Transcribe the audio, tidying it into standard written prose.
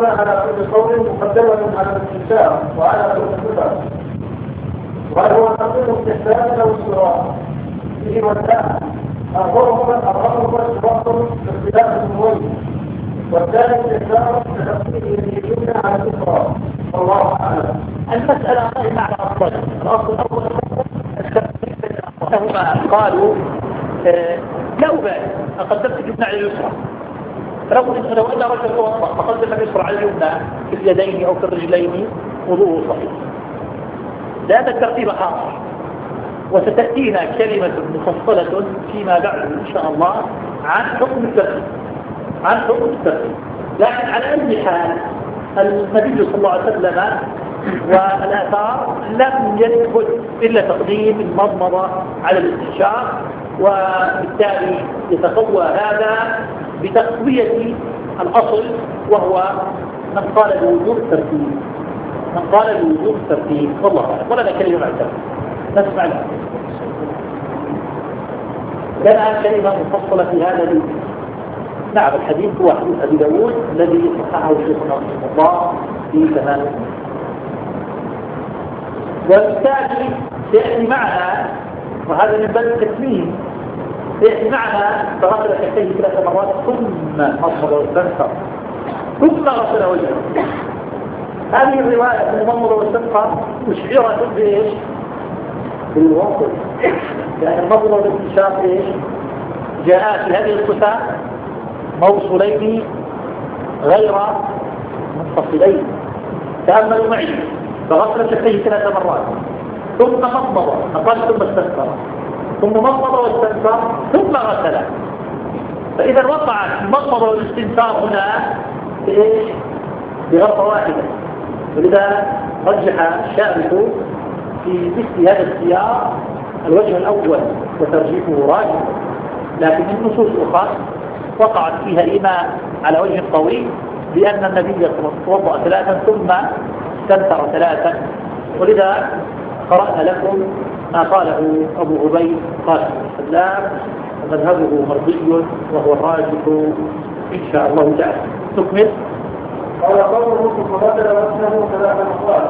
الغرفة على كل قول مقدمة على الاستنشاق وعلى كل صفة، وهل هو تقديم استحسان أو استراحة فيه والثاني الغرفة شرط باختلاف المويه، والثاني استحسان بتقديم اليمنى على اليسرى. والله أعلم. المسألة معنى أفضل. الأصل الأول هما قالوا لا أبالي قدمت اليمنى على اليسرى، لو أن رجل توضأ فقدم اليسرى على اليمنى في اليدين أو في الرجلين وضوءه صحيح، لأن الترتيب حاصل. وستأتينا كلمة مفصلة فيما بعد إن شاء الله عن حكم الترتيب. لكن على أي حال النبي صلى الله عليه وسلم والآثار لم يثبت إلا تقديم المضمضة على الاستنشاق، وبالتالي يتقوى هذا بتقوية الأصل، وهو من قال بوجوب الترتيب. والله أعلم. ولا كلمة معتبرة. نسمع لنا كلمة مفصلة في هذا الحديث. نعم، الحديث هو حديث أبي داود الذي صححه شيخنا رحمه الله في تمام. وبالتالي سيأتي معنا، وهذا من باب التكميل، سيأتي معنا فغسل كفيه 3 مرات ثم مضمض واستنثر ثم غسل وجهه. هذه الرواية المضمض والاستنثر مشعرة بإيش؟ بالوصل، لأن المضمض والاستنشاق إيش؟ جاء في هذه الصفات موصولين غير منفصلين. تأملوا معي، فغسل كفيه 3 مرات ثم مضمض، أقل ثم استنثر، ثم مضمض واستنثر ثم غسل. فإذا وقعت المضمض والاستنثار هنا بإيش؟ بغرفة واحدة. ولذا رجح الشارح في مثل هذا السياق الوجه الأول وترجيحه راجح، لكن النصوص الأخرى وقعت فيها الإمام على وجه طويل بأن النبي صلى الله عليه وسلم توضأ 3 ثم استنثر 3. ولذا قرأنا لكم ما قاله أبو عبيد قال السلام، ومذهبه مرضي وهو الراجح إن شاء الله تعالى. نكمل. قال قوله ثم بدل وجهه 3 مرات